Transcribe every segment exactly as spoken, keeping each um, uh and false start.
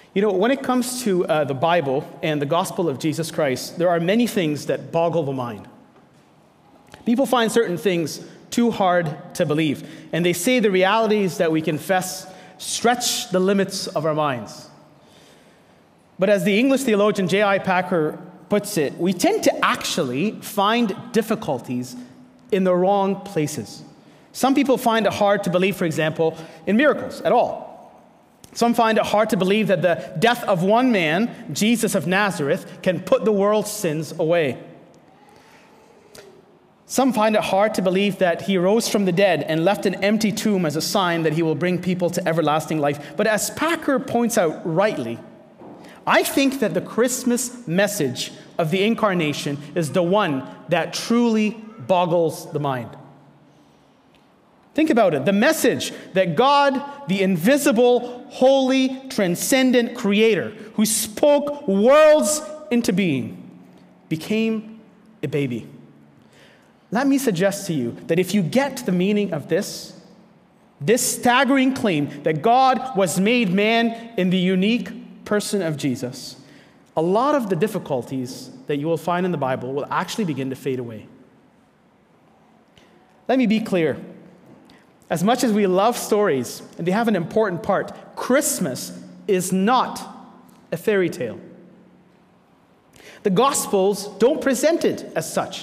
You know, when it comes to uh, the Bible and the gospel of Jesus Christ, there are many things that boggle the mind. People find certain things too hard to believe, and they say the realities that we confess stretch the limits of our minds. But as the English theologian J I Packer puts it, we tend to actually find difficulties in the wrong places. Some people find it hard to believe, for example, in miracles at all. Some find it hard to believe that the death of one man, Jesus of Nazareth, can put the world's sins away. Some find it hard to believe that he rose from the dead and left an empty tomb as a sign that he will bring people to everlasting life. But as Packer points out rightly, I think that the Christmas message of the incarnation is the one that truly boggles the mind. Think about it. The message that God, the invisible, holy, transcendent creator who spoke worlds into being, became a baby. Let me suggest to you that if you get the meaning of this, this staggering claim that God was made man in the unique person of Jesus, a lot of the difficulties that you will find in the Bible will actually begin to fade away. Let me be clear. As much as we love stories, and they have an important part, Christmas is not a fairy tale. The Gospels don't present it as such.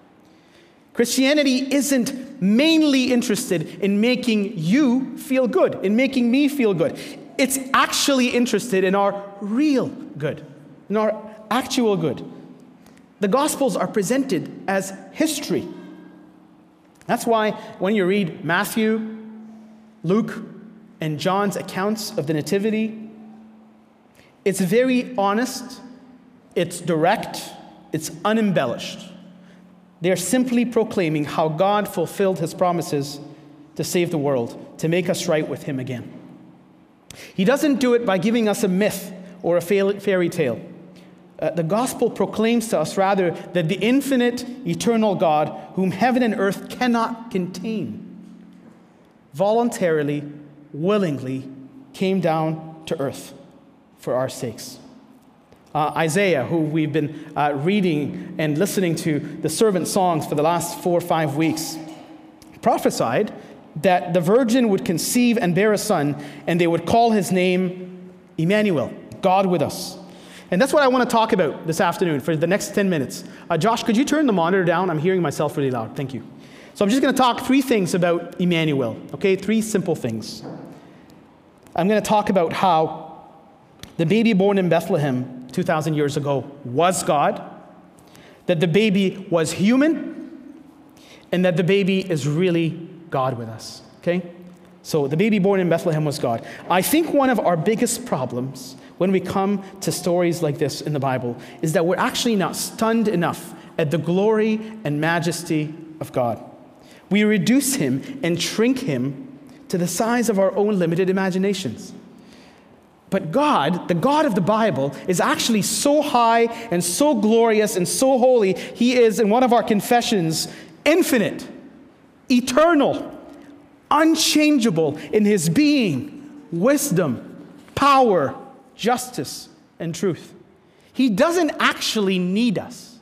Christianity isn't mainly interested in making you feel good, in making me feel good. It's actually interested in our real good, in our actual good. The Gospels are presented as history. That's why when you read Matthew, Luke, and John's accounts of the Nativity, it's very honest, it's direct, it's unembellished. They're simply proclaiming how God fulfilled his promises to save the world, to make us right with him again. He doesn't do it by giving us a myth or a fairy tale. Uh, the gospel proclaims to us, rather, that the infinite, eternal God, whom heaven and earth cannot contain, voluntarily, willingly came down to earth for our sakes. Uh, Isaiah, who we've been uh, reading and listening to the servant songs for the last four or five weeks, prophesied that the virgin would conceive and bear a son, and they would call his name Emmanuel, God with us. And that's what I want to talk about this afternoon for the next ten minutes. Uh, Josh, could you turn the monitor down? I'm hearing myself really loud. Thank you. So I'm just going to talk three things about Emmanuel, okay? Three simple things. I'm going to talk about how the baby born in Bethlehem two thousand years ago was God, that the baby was human, and that the baby is really God with us, okay? So the baby born in Bethlehem was God. I think one of our biggest problems when we come to stories like this in the Bible is that we're actually not stunned enough at the glory and majesty of God. We reduce him and shrink him to the size of our own limited imaginations. But God, the God of the Bible, is actually so high and so glorious and so holy. He is, in one of our confessions, infinite, eternal, unchangeable in his being, wisdom, power, justice, and truth. He doesn't actually need us,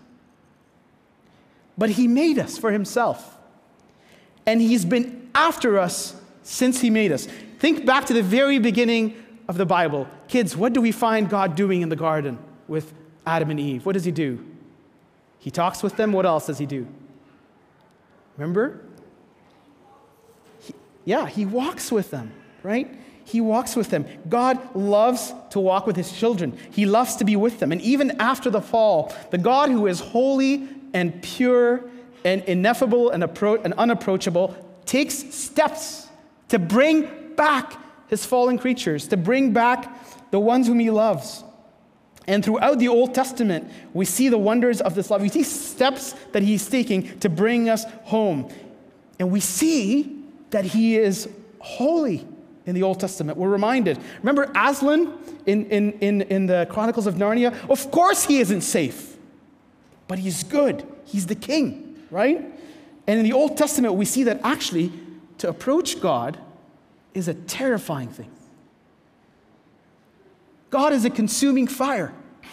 but he made us for himself. And he's been after us since he made us. Think back to the very beginning of the Bible. Kids, what do we find God doing in the garden with Adam and Eve? What does he do? He talks with them. What else does he do? Remember? He, yeah, he walks with them, right? He walks with them. God loves to walk with his children. He loves to be with them. And even after the fall, the God who is holy and pure and ineffable and, appro- and unapproachable takes steps to bring back his fallen creatures, to bring back the ones whom he loves. And throughout the Old Testament, we see the wonders of this love. We see steps that he's taking to bring us home. And we see that he is holy in the Old Testament. We're reminded. Remember Aslan in, in, in, in the Chronicles of Narnia? Of course he isn't safe, but he's good. He's the king, right? And in the Old Testament, we see that actually to approach God is a terrifying thing. God is a consuming fire.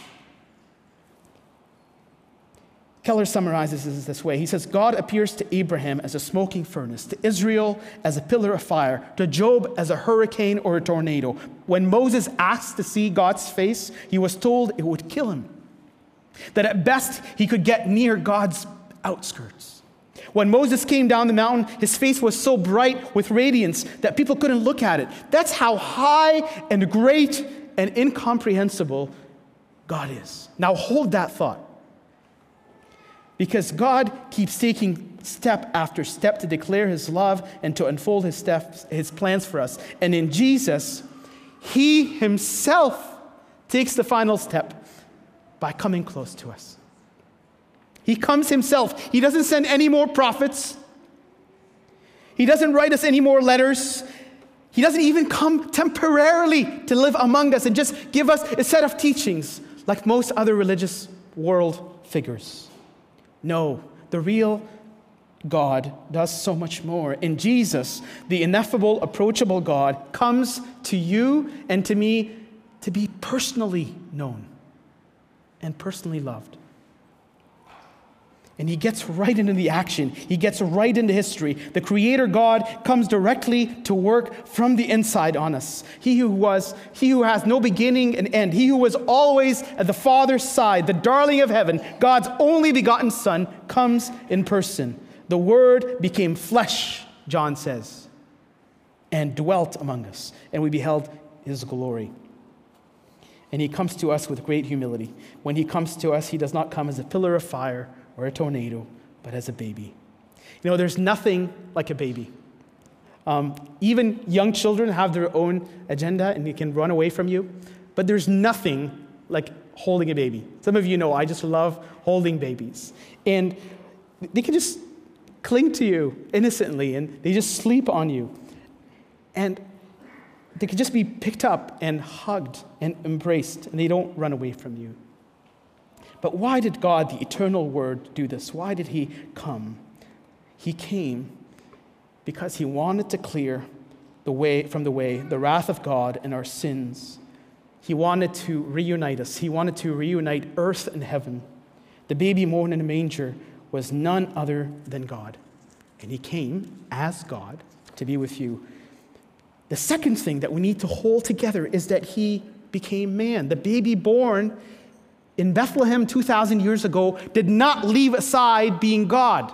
Keller summarizes this this way. He says, God appears to Abraham as a smoking furnace, to Israel as a pillar of fire, to Job as a hurricane or a tornado. When Moses asked to see God's face, he was told it would kill him, that at best he could get near God's outskirts. When Moses came down the mountain, his face was so bright with radiance that people couldn't look at it. That's how high and great and incomprehensible God is. Now hold that thought. Because God keeps taking step after step to declare his love and to unfold his steps, his plans for us. And in Jesus, he himself takes the final step by coming close to us. He comes himself. He doesn't send any more prophets. He doesn't write us any more letters. He doesn't even come temporarily to live among us and just give us a set of teachings like most other religious world figures. No, the real God does so much more. In Jesus, the ineffable, approachable God comes to you and to me to be personally known and personally loved. And he gets right into the action. He gets right into history. The Creator God comes directly to work from the inside on us. He who was, he who has no beginning and end, he who was always at the Father's side, the darling of heaven, God's only begotten Son, comes in person. The Word became flesh, John says, and dwelt among us, and we beheld his glory. And he comes to us with great humility. When he comes to us, he does not come as a pillar of fire or a tornado, but as a baby. You know, there's nothing like a baby. Um, even young children have their own agenda and they can run away from you, but there's nothing like holding a baby. Some of you know I just love holding babies. And they can just cling to you innocently and they just sleep on you. And they can just be picked up and hugged and embraced and they don't run away from you. But why did God, the eternal Word, do this? Why did he come? He came because he wanted to clear the way from the way the wrath of God and our sins. He wanted to reunite us. He wanted to reunite earth and heaven. The baby born in a manger was none other than God. And he came as God to be with you. The second thing that we need to hold together is that he became man. The baby born in Bethlehem two thousand years ago did not leave aside being God.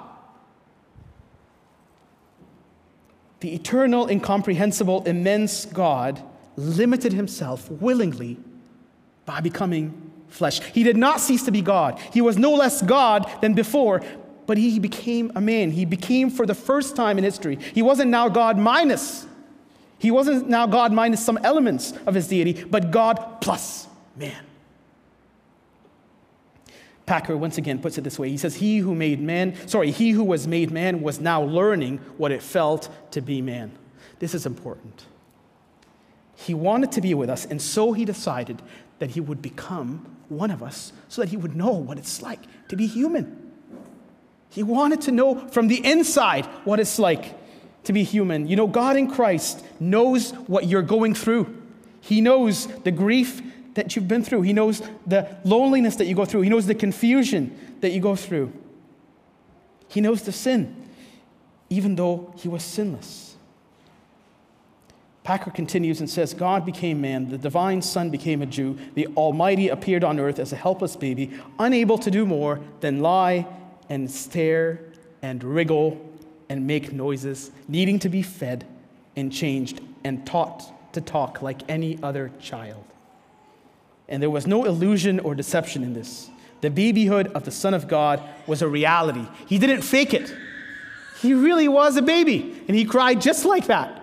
The eternal, incomprehensible, immense God limited himself willingly by becoming flesh. He did not cease to be God. He was no less God than before, but he became a man. He became for the first time in history. He wasn't now God minus. He wasn't now God minus some elements of his deity, but God plus man. Packer once again puts it this way. He says, he who made man, sorry, he who was made man was now learning what it felt to be man. This is important. He wanted to be with us, and so he decided that he would become one of us so that he would know what it's like to be human. He wanted to know from the inside what it's like to be human. You know, God in Christ knows what you're going through. He knows the grief that you've been through. He knows the loneliness that you go through. He knows the confusion that you go through. He knows the sin, even though he was sinless. Packer continues and says, God became man. The divine Son became a Jew. The Almighty appeared on earth as a helpless baby, unable to do more than lie and stare and wriggle and make noises, needing to be fed and changed and taught to talk like any other child. And there was no illusion or deception in this. The babyhood of the Son of God was a reality. He didn't fake it. He really was a baby, and he cried just like that.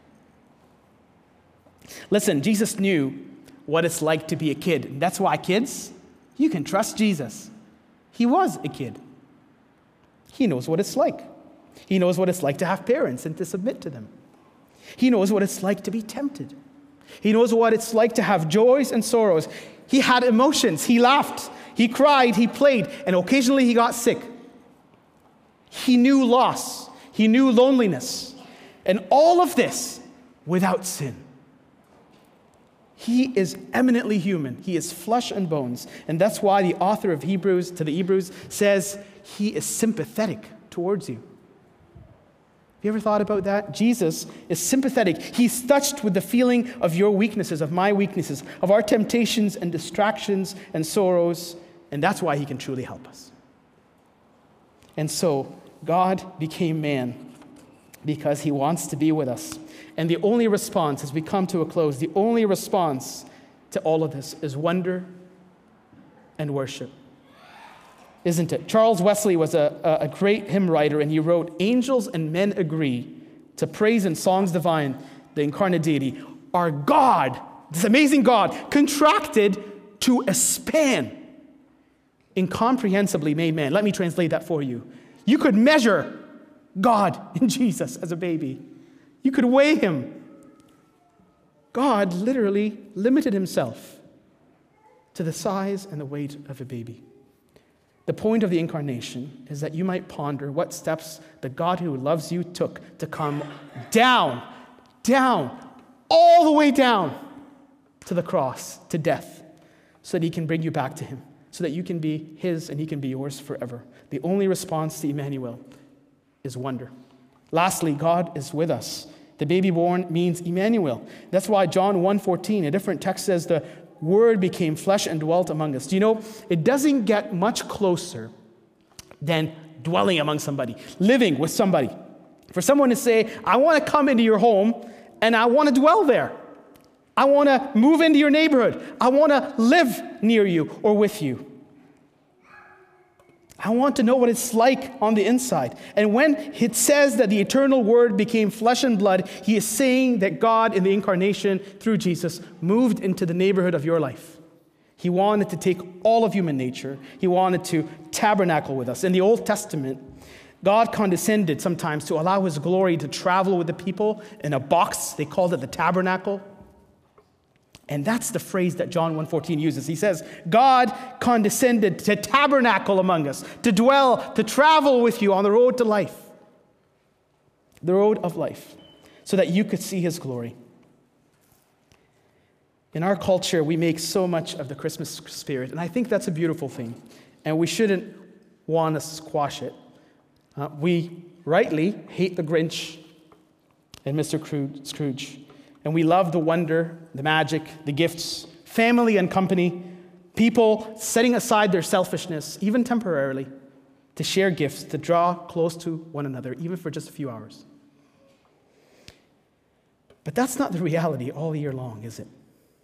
Listen, Jesus knew what it's like to be a kid. And that's why, kids, you can trust Jesus. He was a kid. He knows what it's like. He knows what it's like to have parents and to submit to them. He knows what it's like to be tempted. He knows what it's like to have joys and sorrows. He had emotions. He laughed. He cried. He played. And occasionally he got sick. He knew loss. He knew loneliness. And all of this without sin. He is eminently human. He is flesh and bones. And that's why the author of Hebrews to the Hebrews says he is sympathetic towards you. Have you ever thought about that? Jesus is sympathetic. He's touched with the feeling of your weaknesses, of my weaknesses, of our temptations and distractions and sorrows. And that's why he can truly help us. And so God became man because he wants to be with us. And the only response, as we come to a close, the only response to all of this is wonder and worship. Isn't it? Charles Wesley was a, a great hymn writer, and he wrote, "Angels and men agree to praise in songs divine the incarnate deity. Our God, this amazing God, contracted to a span, incomprehensibly made man." Let me translate that for you. You could measure God in Jesus as a baby. You could weigh him. God literally limited himself to the size and the weight of a baby. The point of the incarnation is that you might ponder what steps the God who loves you took to come down, down, all the way down to the cross, to death, so that he can bring you back to him, so that you can be his and he can be yours forever. The only response to Emmanuel is wonder. Lastly, God is with us. The baby born means Emmanuel. That's why John one fourteen, a different text, says the Word became flesh and dwelt among us. Do you know, it doesn't get much closer than dwelling among somebody, living with somebody. For someone to say, I want to come into your home and I want to dwell there. I want to move into your neighborhood. I want to live near you or with you. I want to know what it's like on the inside. And when it says that the eternal Word became flesh and blood, he is saying that God in the incarnation through Jesus moved into the neighborhood of your life. He wanted to take all of human nature. He wanted to tabernacle with us. In the Old Testament, God condescended sometimes to allow his glory to travel with the people in a box. They called it the tabernacle. And that's the phrase that John one fourteen uses. He says, God condescended to tabernacle among us, to dwell, to travel with you on the road to life, the road of life, so that you could see his glory. In our culture, we make so much of the Christmas spirit, and I think that's a beautiful thing, and we shouldn't want to squash it. Uh, we rightly hate the Grinch and Mister Scrooge. And we love the wonder, the magic, the gifts, family and company, people setting aside their selfishness, even temporarily, to share gifts, to draw close to one another, even for just a few hours. But that's not the reality all year long, is it?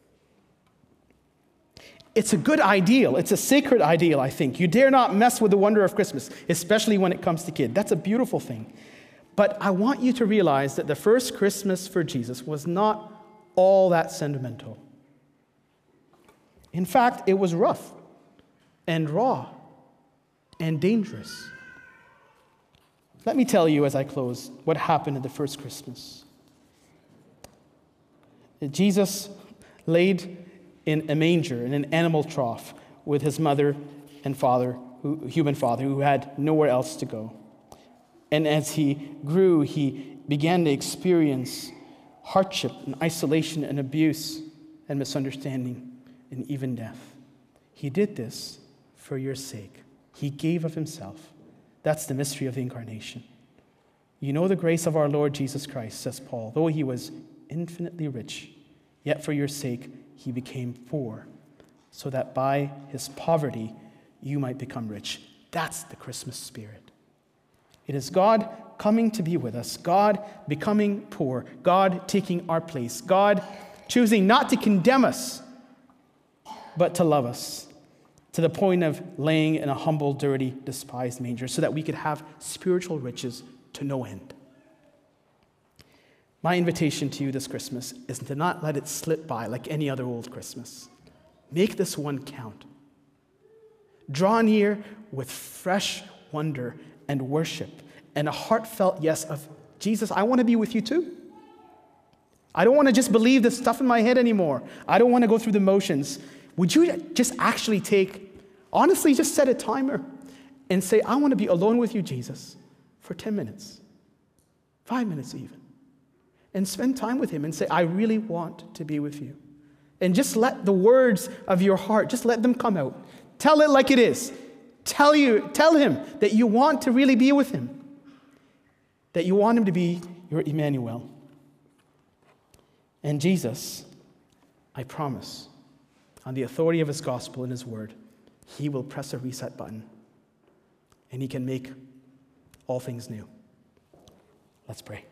It's a good ideal. It's a sacred ideal, I think. You dare not mess with the wonder of Christmas, especially when it comes to kids. That's a beautiful thing. But I want you to realize that the first Christmas for Jesus was not all that sentimental. In fact, it was rough and raw and dangerous. Let me tell you as I close what happened at the first Christmas. Jesus laid in a manger, in an animal trough, with his mother and father, who, human father, who had nowhere else to go. And as he grew, he began to experience hardship and isolation and abuse and misunderstanding and even death. He did this for your sake. He gave of himself. That's the mystery of the incarnation. You know the grace of our Lord Jesus Christ, says Paul. Though he was infinitely rich, yet for your sake he became poor, so that by his poverty you might become rich. That's the Christmas spirit. It is God coming to be with us, God becoming poor, God taking our place, God choosing not to condemn us, but to love us, to the point of laying in a humble, dirty, despised manger, so that we could have spiritual riches to no end. My invitation to you this Christmas is to not let it slip by like any other old Christmas. Make this one count. Draw near with fresh wonder and worship, and a heartfelt yes of, Jesus, I want to be with you too. I don't want to just believe this stuff in my head anymore. I don't want to go through the motions. Would you just actually take, honestly, just set a timer and say, I want to be alone with you, Jesus, for ten minutes, five minutes even, and spend time with him and say, I really want to be with you. And just let the words of your heart, just let them come out. Tell it like it is. Tell you, tell him that you want to really be with him. That you want him to be your Emmanuel. And Jesus, I promise, on the authority of his gospel and his word, he will press a reset button and he can make all things new. Let's pray.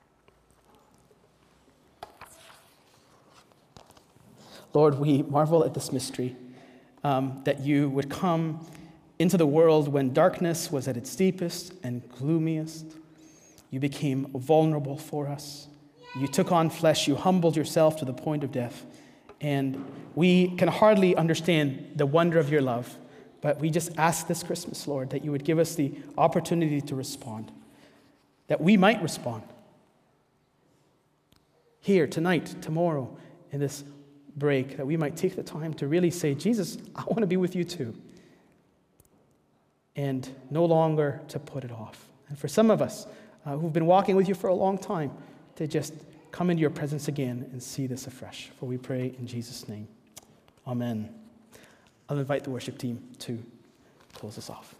Lord, we marvel at this mystery, um, that you would come into the world when darkness was at its deepest and gloomiest. You became vulnerable for us. You took on flesh. You humbled yourself to the point of death. And we can hardly understand the wonder of your love. But we just ask this Christmas, Lord, that you would give us the opportunity to respond, that we might respond. Here, tonight, tomorrow, in this break, that we might take the time to really say, Jesus, I want to be with you too. And no longer to put it off. And for some of us uh, who've been walking with you for a long time, to just come into your presence again and see this afresh. For we pray in Jesus' name. Amen. I'll invite the worship team to close us off.